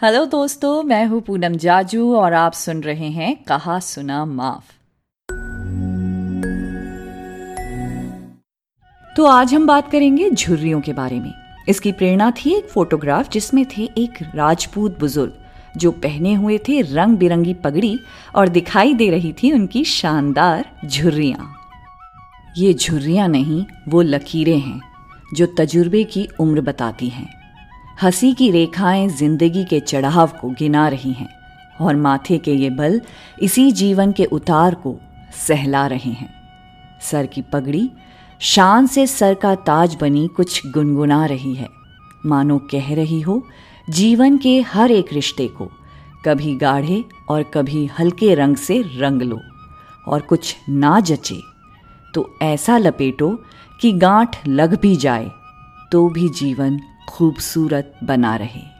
Hello दोस्तों, मैं हूँ पूनम जाजू और आप सुन रहे हैं कहा सुना माफ। तो आज हम बात करेंगे झुर्रियों के बारे में। इसकी प्रेरणा थी एक फोटोग्राफ जिसमें थे एक राजपूत बुजुर्ग जो पहने हुए थे रंग बिरंगी पगड़ी और दिखाई दे रही थी उनकी शानदार झुर्रियां। ये झुर्रियां नहीं, वो लकीरें हैं जो तजुर्बे की उम्र बताती हैं। हंसी की रेखाएं जिंदगी के चढ़ाव को गिना रही हैं और माथे के ये बल इसी जीवन के उतार को सहला रहे हैं। सर की पगड़ी शान से सर का ताज बनी कुछ गुनगुना रही है, मानो कह रही हो जीवन के हर एक रिश्ते को कभी गाढ़े और कभी हल्के रंग से रंग लो, और कुछ ना जचे तो ऐसा लपेटो कि गांठ लग भी जाए तो भी जीवन खूबसूरत बना रहे।